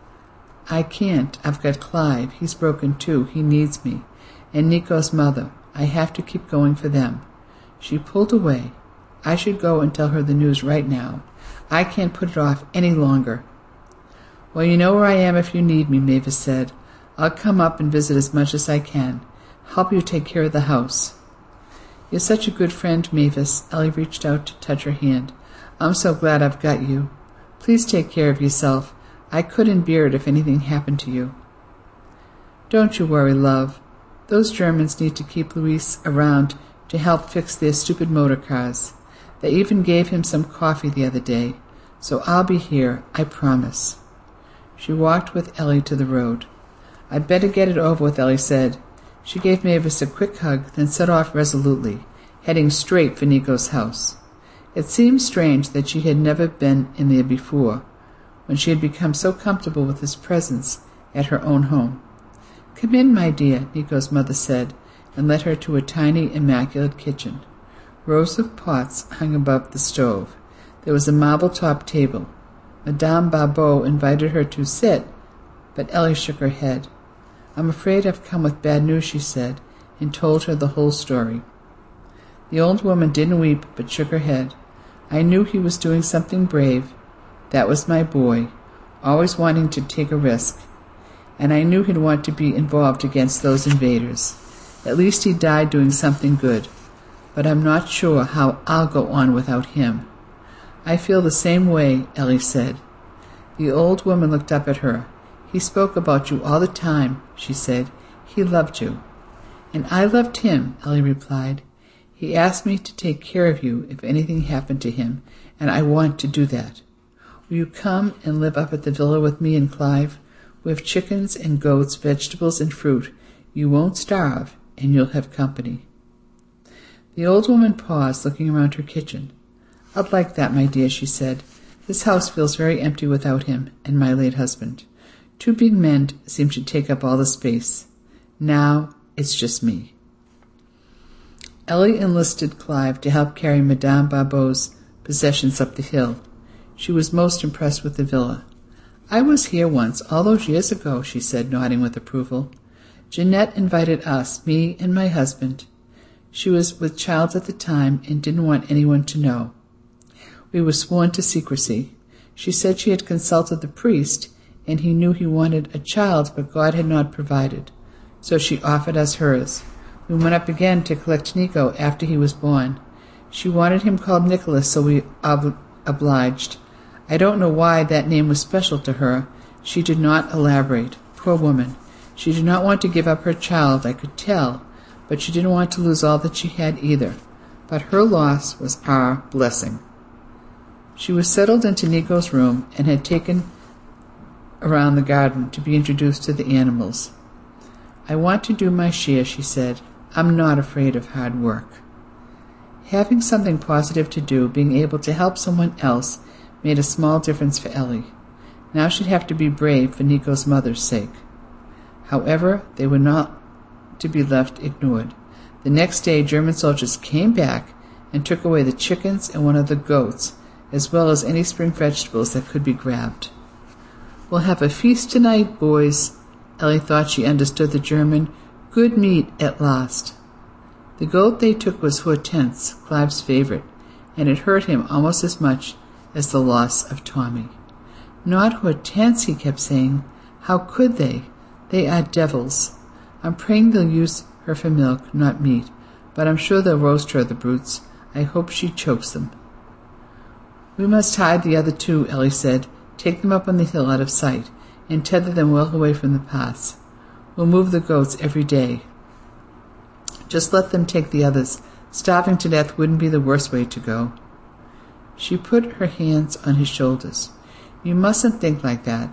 I can't. I've got Clive. He's broken too. He needs me. And Nico's mother. I have to keep going for them. She pulled away. I should go and tell her the news right now. I can't put it off any longer. Well, you know where I am if you need me, Mavis said. I'll come up and visit as much as I can. Help you take care of the house. You're such a good friend, Mavis. Ellie reached out to touch her hand. I'm so glad I've got you. Please take care of yourself. I couldn't bear it if anything happened to you. Don't you worry, love. Those Germans need to keep Louis around to help fix their stupid motor cars. They even gave him some coffee the other day. So I'll be here, I promise. She walked with Ellie to the road. I'd better get it over with, Ellie said. She gave Mavis a quick hug, then set off resolutely, heading straight for Nico's house. It seemed strange that she had never been in there before, when she had become so comfortable with his presence at her own home. Come in, my dear, Nico's mother said, and led her to a tiny, immaculate kitchen. Rows of pots hung above the stove. There was a marble-topped table. Madame Barbeau invited her to sit, but Ellie shook her head. I'm afraid I've come with bad news, she said, and told her the whole story. The old woman didn't weep, but shook her head. I knew he was doing something brave. That was my boy, always wanting to take a risk. And I knew he'd want to be involved against those invaders. At least he died doing something good. But I'm not sure how I'll go on without him. I feel the same way, Ellie said. The old woman looked up at her. He spoke about you all the time, she said. He loved you. And I loved him, Ellie replied. He asked me to take care of you if anything happened to him, and I want to do that. Will you come and live up at the villa with me and Clive? We have chickens and goats, vegetables and fruit. You won't starve, and you'll have company. The old woman paused, looking around her kitchen. I'd like that, my dear, she said. This house feels very empty without him and my late husband. 2 big men seem to take up all the space. Now it's just me. Ellie enlisted Clive to help carry Madame Barbeau's possessions up the hill. She was most impressed with the villa. I was here once, all those years ago, she said, nodding with approval. Jeanette invited us, me and my husband. She was with child at the time and didn't want anyone to know. We were sworn to secrecy. She said she had consulted the priest, and he knew he wanted a child, but God had not provided. So she offered us hers. We went up again to collect Nico after he was born. She wanted him called Nicholas, so we obliged. I don't know why that name was special to her. She did not elaborate. Poor woman. She did not want to give up her child, I could tell, but she didn't want to lose all that she had either. But her loss was our blessing. She was settled into Nico's room and had taken around the garden to be introduced to the animals. I want to do my share, she said. I'm not afraid of hard work. Having something positive to do, being able to help someone else, made a small difference for Ellie. Now she'd have to be brave for Nico's mother's sake. However, they were not to be left ignored. The next day, German soldiers came back and took away the chickens and one of the goats, as well as any spring vegetables that could be grabbed. We'll have a feast tonight, boys. Ellie thought she understood the German. Good meat at last. The goat they took was Hortense, Clive's favorite, and it hurt him almost as much as the loss of Tommy. Not Hortense, he kept saying. How could they? They are devils. I'm praying they'll use her for milk, not meat, but I'm sure they'll roast her, the brutes. I hope she chokes them. We must hide the other two, Ellie said. Take them up on the hill out of sight, and tether them well away from the paths. We'll move the goats every day. Just let them take the others. Starving to death wouldn't be the worst way to go. She put her hands on his shoulders. You mustn't think like that.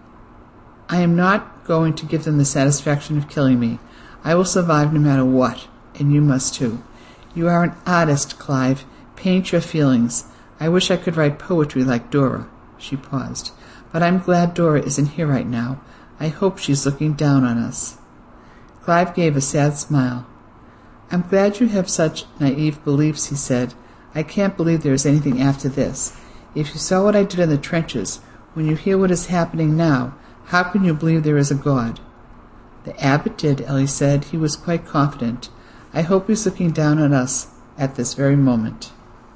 I am not going to give them the satisfaction of killing me. I will survive no matter what, and you must too. You are an artist, Clive. Paint your feelings. I wish I could write poetry like Dora. She paused. But I'm glad Dora isn't here right now. I hope she's looking down on us. Clive gave a sad smile. I'm glad you have such naive beliefs, he said. I can't believe there is anything after this. If you saw what I did in the trenches, when you hear what is happening now, how can you believe there is a God? The abbot did, Ellie said. He was quite confident. I hope he's looking down on us at this very moment.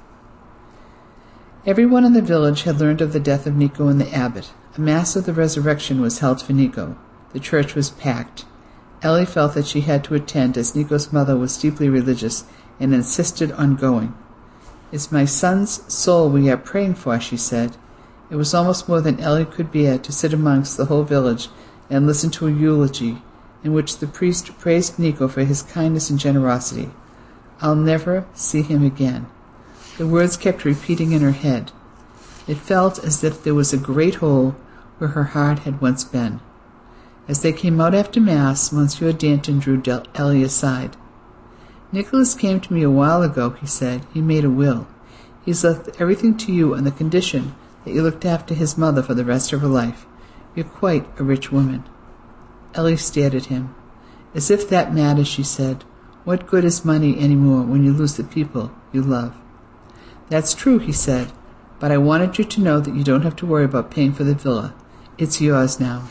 Everyone in the village had learned of the death of Nico and the abbot. A mass of the resurrection was held for Nico. The church was packed. Ellie felt that she had to attend, as Nico's mother was deeply religious and insisted on going. It's my son's soul we are praying for, she said. It was almost more than Ellie could bear to sit amongst the whole village and listen to a eulogy in which the priest praised Nico for his kindness and generosity. I'll never see him again. The words kept repeating in her head. It felt as if there was a great hole where her heart had once been. As they came out after Mass, Monsieur Danton drew Ellie aside. Nicholas came to me a while ago, he said. He made a will. He's left everything to you on the condition that you looked after his mother for the rest of her life. You're quite a rich woman. Ellie stared at him. As if that matters, she said. What good is money any more when you lose the people you love? That's true, he said, but I wanted you to know that you don't have to worry about paying for the villa. It's yours now.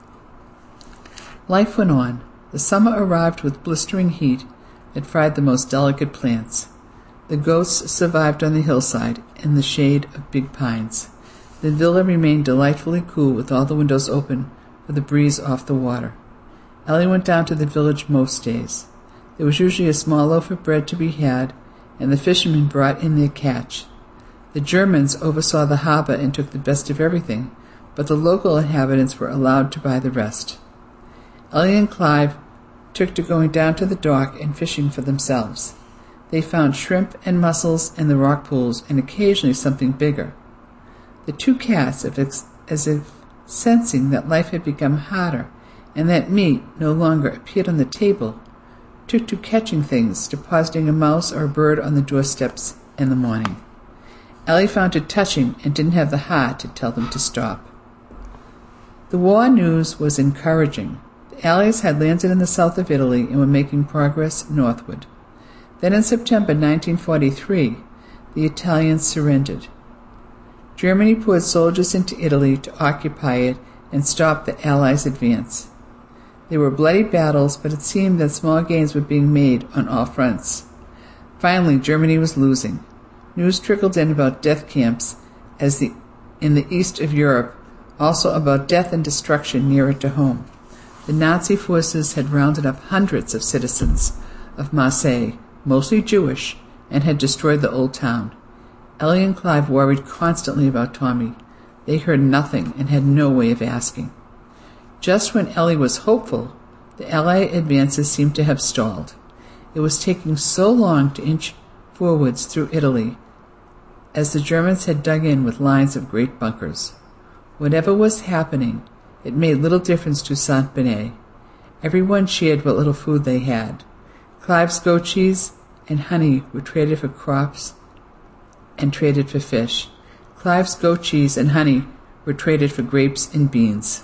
Life went on. The summer arrived with blistering heat that fried the most delicate plants. The goats survived on the hillside in the shade of big pines. The villa remained delightfully cool with all the windows open for the breeze off the water. Ellie went down to the village most days. There was usually a small loaf of bread to be had, and the fishermen brought in their catch. The Germans oversaw the harbor and took the best of everything, but the local inhabitants were allowed to buy the rest. Ellie and Clive took to going down to the dock and fishing for themselves. They found shrimp and mussels in the rock pools and occasionally something bigger. The two cats, as if sensing that life had become harder and that meat no longer appeared on the table, took to catching things, depositing a mouse or a bird on the doorsteps in the morning. Ellie found it touching and didn't have the heart to tell them to stop. The war news was encouraging. The Allies had landed in the south of Italy and were making progress northward. Then in September 1943, the Italians surrendered. Germany poured soldiers into Italy to occupy it and stop the Allies' advance. There were bloody battles, but it seemed that small gains were being made on all fronts. Finally, Germany was losing. News trickled in about death camps in the east of Europe, also about death and destruction nearer to home. The Nazi forces had rounded up hundreds of citizens of Marseille, mostly Jewish, and had destroyed the old town. Ellie and Clive worried constantly about Tommy. They heard nothing and had no way of asking. Just when Ellie was hopeful, the Allied advances seemed to have stalled. It was taking so long to inch forwards through Italy, as the Germans had dug in with lines of great bunkers. Whatever was happening, it made little difference to Saint-Benet. Everyone shared what little food they had. Clive's goat cheese and honey were traded for crops and traded for fish. Clive's goat cheese and honey were traded for grapes and beans.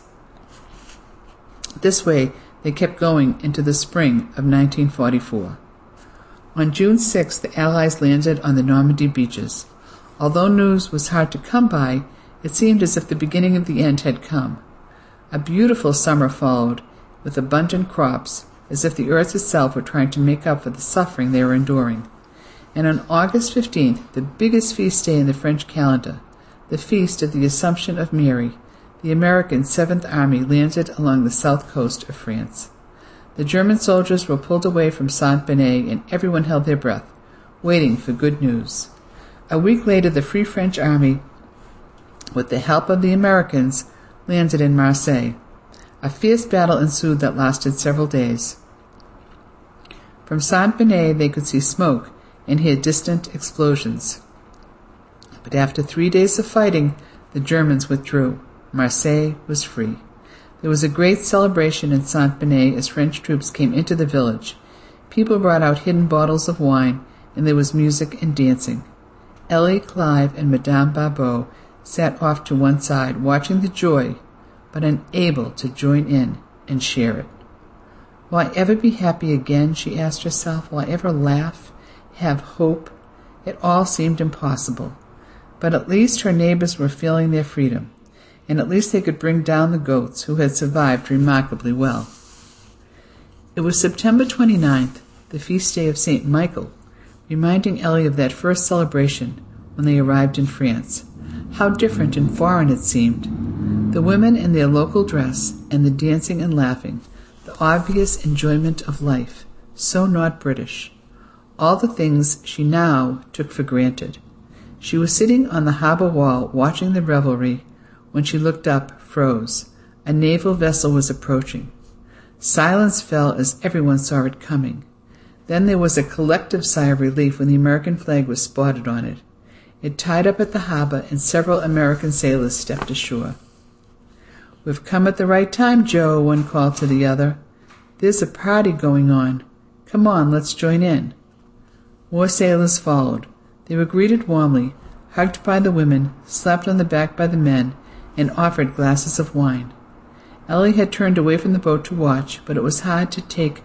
This way, they kept going into the spring of 1944. On June 6th, the Allies landed on the Normandy beaches. Although news was hard to come by, it seemed as if the beginning of the end had come. A beautiful summer followed, with abundant crops, as if the earth itself were trying to make up for the suffering they were enduring. And on August 15th, the biggest feast day in the French calendar, the Feast of the Assumption of Mary, the American 7th Army landed along the south coast of France. The German soldiers were pulled away from Saint-Benet, and everyone held their breath, waiting for good news. A week later, the Free French Army, with the help of the Americans, landed in Marseille. A fierce battle ensued that lasted several days. From Saint-Benet they could see smoke and hear distant explosions. But after 3 days of fighting, the Germans withdrew. Marseille was free. There was a great celebration in Saint-Benet as French troops came into the village. People brought out hidden bottles of wine, and there was music and dancing. Ellie, Clive, and Madame Barbeau sat off to one side, watching the joy, but unable to join in and share it. Will I ever be happy again, she asked herself. Will I ever laugh, have hope? It all seemed impossible. But at least her neighbors were feeling their freedom, and at least they could bring down the goats, who had survived remarkably well. It was September 29th, the feast day of St. Michael, reminding Ellie of that first celebration when they arrived in France. How different and foreign it seemed. The women in their local dress, and the dancing and laughing, the obvious enjoyment of life, so not British. All the things she now took for granted. She was sitting on the harbor wall watching the revelry when she looked up, froze. A naval vessel was approaching. Silence fell as everyone saw it coming. Then there was a collective sigh of relief when the American flag was spotted on it. It tied up at the harbor, and several American sailors stepped ashore. "We've come at the right time, Joe," one called to the other. "There's a party going on. Come on, let's join in." More sailors followed. They were greeted warmly, hugged by the women, slapped on the back by the men, and offered glasses of wine. Ellie had turned away from the boat to watch, but it was hard to take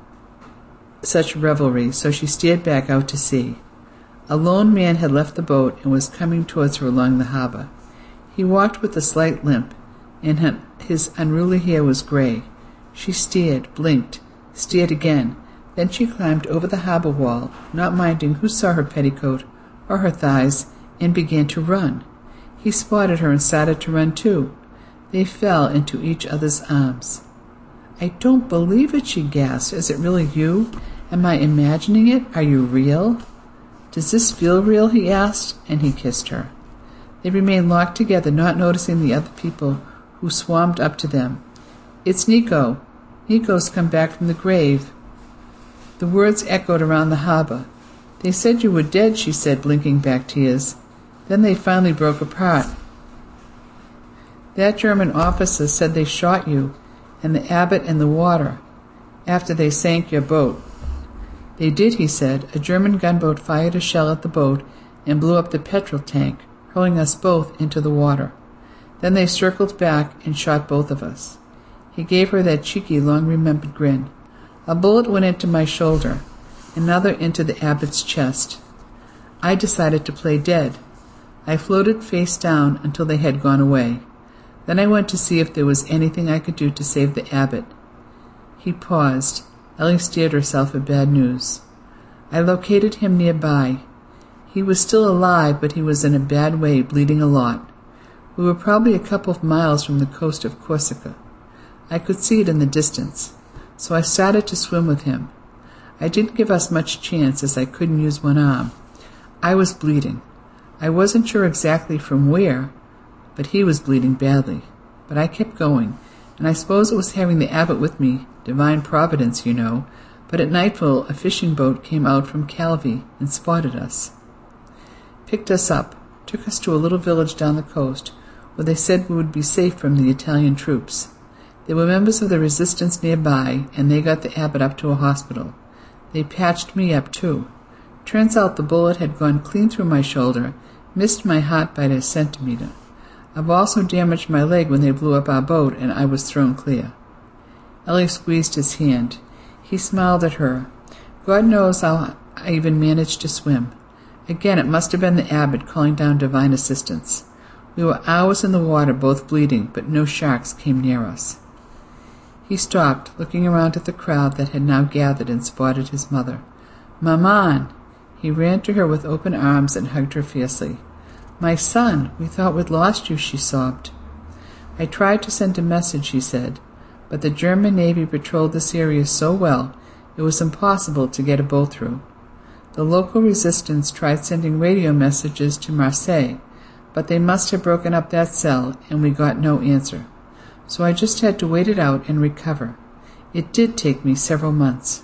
such revelry, so she steered back out to sea. A lone man had left the boat and was coming towards her along the harbor. He walked with a slight limp, and his unruly hair was gray. She stared, blinked, stared again. Then she climbed over the harbor wall, not minding who saw her petticoat or her thighs, and began to run. He spotted her and started to run too. They fell into each other's arms. "I don't believe it," she gasped. "Is it really you? Am I imagining it? Are you real?" "Does this feel real?" he asked, and he kissed her. They remained locked together, not noticing the other people who swarmed up to them. "It's Nico. Nico's come back from the grave." The words echoed around the harbor. "They said you were dead," she said, blinking back tears. Then they finally broke apart. "That German officer said they shot you and the abbot in the water after they sank your boat." "They did," he said. "A German gunboat fired a shell at the boat and blew up the petrol tank, hurling us both into the water. Then they circled back and shot both of us." He gave her that cheeky, long-remembered grin. "A bullet went into my shoulder, another into the abbot's chest. I decided to play dead. I floated face down until they had gone away. Then I went to see if there was anything I could do to save the abbot." He paused. Ellie steered herself at bad news. "I located him nearby. He was still alive, but he was in a bad way, bleeding a lot. We were probably a couple of miles from the coast of Corsica. I could see it in the distance, so I started to swim with him. I didn't give us much chance, as I couldn't use one arm. I was bleeding. I wasn't sure exactly from where, but he was bleeding badly. But I kept going, and I suppose it was having the abbot with me, divine providence, you know, but at nightfall a fishing boat came out from Calvi and spotted us. Picked us up, took us to a little village down the coast, where they said we would be safe from the Italian troops. There were members of the resistance nearby, and they got the abbot up to a hospital. They patched me up, too. Turns out the bullet had gone clean through my shoulder, missed my heart by a centimeter. I've also damaged my leg when they blew up our boat, and I was thrown clear. Ellie squeezed his hand. He smiled at her. God knows how I even managed to swim. Again, it must have been the abbot calling down divine assistance. We were hours in the water, both bleeding, but no sharks came near us. He stopped, looking around at the crowd that had now gathered and spotted his mother. "Maman!" He ran to her with open arms and hugged her fiercely. "My son, we thought we'd lost you," she sobbed. "I tried to send a message," he said, "but the German Navy patrolled this area so well it was impossible to get a boat through. The local resistance tried sending radio messages to Marseille, but they must have broken up that cell, and we got no answer. So I just had to wait it out and recover. It did take me several months."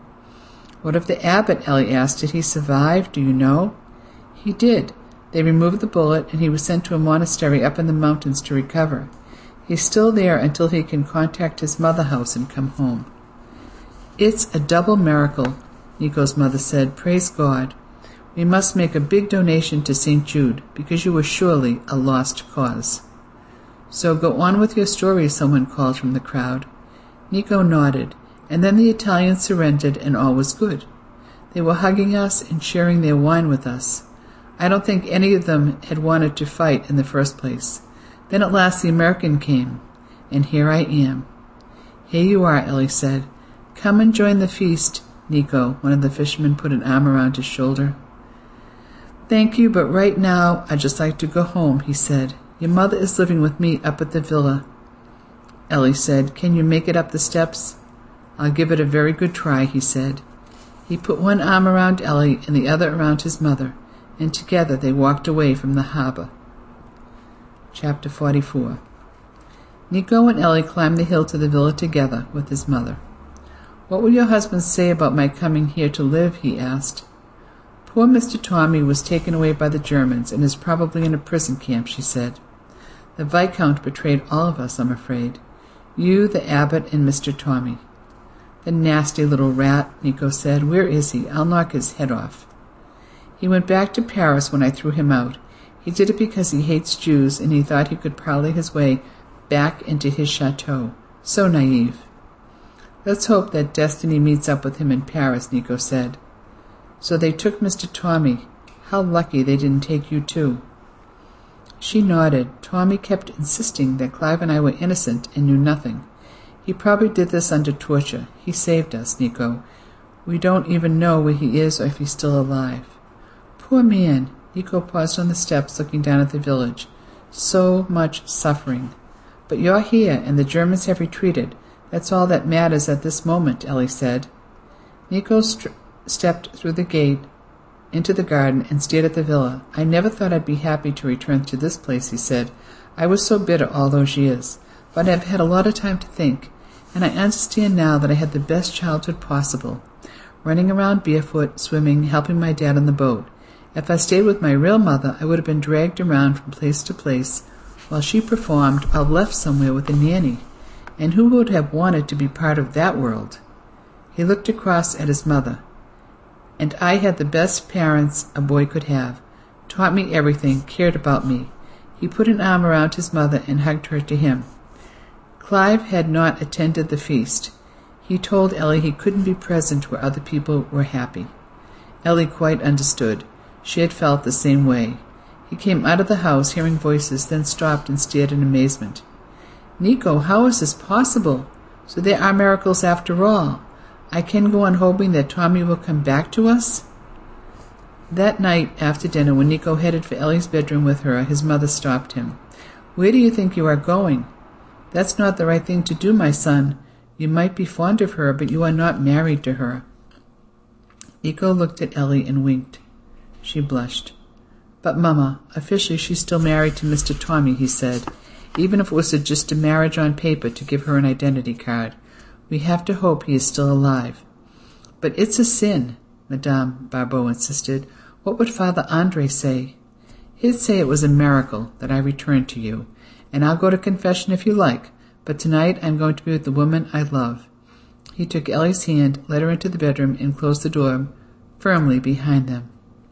"What of the abbot?" Ellie asked. "Did he survive? Do you know?" "He did. They removed the bullet, and he was sent to a monastery up in the mountains to recover. He's still there until he can contact his mother house and come home." "It's a double miracle," Nico's mother said. "Praise God. We must make a big donation to St. Jude, because you were surely a lost cause." "So go on with your story," someone called from the crowd. Nico nodded, and then the Italians surrendered and all was good. They were hugging us and sharing their wine with us. I don't think any of them had wanted to fight in the first place. Then at last the American came, and here I am. "Here you are," Ellie said. "Come and join the feast, Nico." One of the fishermen put an arm around his shoulder. "Thank you, but right now I'd just like to go home," he said. "Your mother is living with me up at the villa." Ellie said, "Can you make it up the steps?" "I'll give it a very good try," he said. He put one arm around Ellie and the other around his mother, and together they walked away from the harbor. Chapter 44. Nico and Ellie climbed the hill to the villa together with his mother. "What will your husband say about my coming here to live?" he asked. "Poor Mr. Tommy was taken away by the Germans and is probably in a prison camp," she said. "The Viscount betrayed all of us, I'm afraid. You, the abbot, and Mr. Tommy." "The nasty little rat," Nico said. "Where is he? I'll knock his head off." "He went back to Paris when I threw him out. He did it because he hates Jews, and he thought he could parlay his way back into his chateau. So naive." "Let's hope that destiny meets up with him in Paris," Nico said. "So they took Mr. Tommy. How lucky they didn't take you too." She nodded. "Tommy kept insisting that Clive and I were innocent and knew nothing. He probably did this under torture. He saved us, Nico. We don't even know where he is or if he's still alive." "Poor man." Nico paused on the steps, looking down at the village. "So much suffering. But you're here, and the Germans have retreated. That's all that matters at this moment," Ellie said. Nico stepped through the gate into the garden and stared at the villa. "I never thought I'd be happy to return to this place," he said. "I was so bitter all those years. But I've had a lot of time to think, and I understand now that I had the best childhood possible, running around barefoot, swimming, helping my dad on the boat. If I stayed with my real mother, I would have been dragged around from place to place while she performed or left somewhere with a nanny. And who would have wanted to be part of that world?" He looked across at his mother. "And I had the best parents a boy could have. Taught me everything, cared about me." He put an arm around his mother and hugged her to him. Clive had not attended the feast. He told Ellie he couldn't be present where other people were happy. Ellie quite understood. She had felt the same way. He came out of the house, hearing voices, then stopped and stared in amazement. "Nico, how is this possible? So there are miracles after all. I can go on hoping that Tommy will come back to us?" That night, after dinner, when Nico headed for Ellie's bedroom with her, his mother stopped him. "Where do you think you are going? That's not the right thing to do, my son. You might be fond of her, but you are not married to her." Nico looked at Ellie and winked. She blushed. "But, Mama, officially she's still married to Mr. Tommy," he said, "even if it was just a marriage on paper to give her an identity card. We have to hope he is still alive." "But it's a sin," Madame Barbeau insisted. "What would Father Andre say?" "He'd say it was a miracle that I returned to you, and I'll go to confession if you like, but tonight I'm going to be with the woman I love." He took Ellie's hand, led her into the bedroom, and closed the door firmly behind them.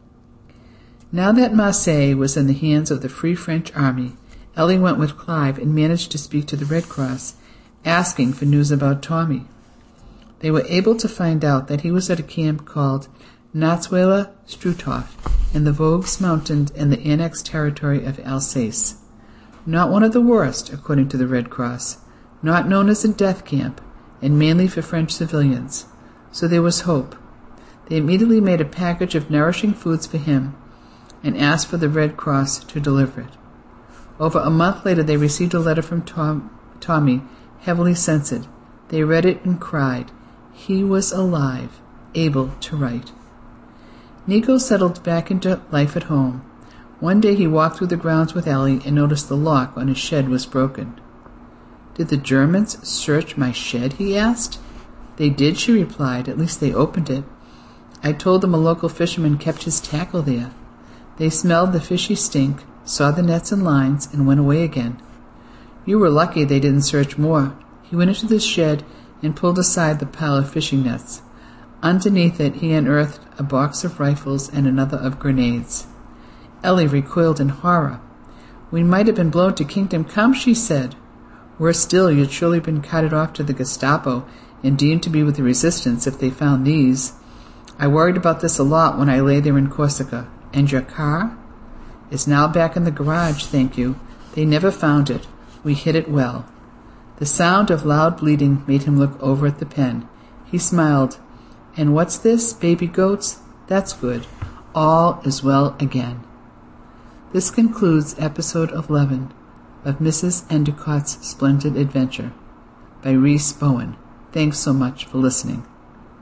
Now that Marseille was in the hands of the Free French Army, Ellie went with Clive and managed to speak to the Red Cross, asking for news about Tommy. They were able to find out that he was at a camp called Natzweiler Struthof in the Vosges Mountains in the annexed territory of Alsace. Not one of the worst, according to the Red Cross, not known as a death camp, and mainly for French civilians. So there was hope. They immediately made a package of nourishing foods for him and asked for the Red Cross to deliver it. Over a month later, they received a letter from Tommy, heavily censored. They read it and cried. He was alive, able to write. Nico settled back into life at home. One day he walked through the grounds with Ellie and noticed the lock on his shed was broken. "Did the Germans search my shed?" he asked. "They did," she replied. "At least they opened it. I told them a local fisherman kept his tackle there. They smelled the fishy stink, saw the nets and lines, and went away again. You were lucky they didn't search more." He went into the shed and pulled aside the pile of fishing nets. Underneath it he unearthed a box of rifles and another of grenades. Ellie recoiled in horror. "We might have been blown to Kingdom Come," she said. "Worse still, you'd surely been carted off to the Gestapo and deemed to be with the resistance if they found these. I worried about this a lot when I lay there in Corsica. And your car?" "It's now back in the garage, thank you. They never found it. We hid it well." The sound of loud bleating made him look over at the pen. He smiled. "And what's this, baby goats? That's good. All is well again." This concludes episode 11 of Mrs. Endicott's Splendid Adventure by Rhys Bowen. Thanks so much for listening.